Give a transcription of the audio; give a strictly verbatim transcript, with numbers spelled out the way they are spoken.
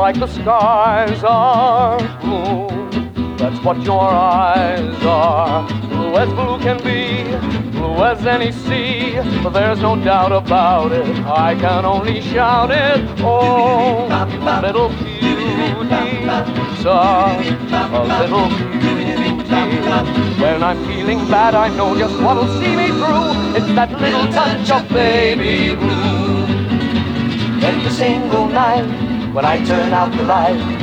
like the skies are blue. That's what your eyes are, blue as blue can be, blue as any sea. But there's no doubt about it, I can only shout it. Oh, little cutie, such a little cutie. When I'm feeling bad, I know just what'll see me through. It's that little touch of baby blue. Every single night when I turn out the light,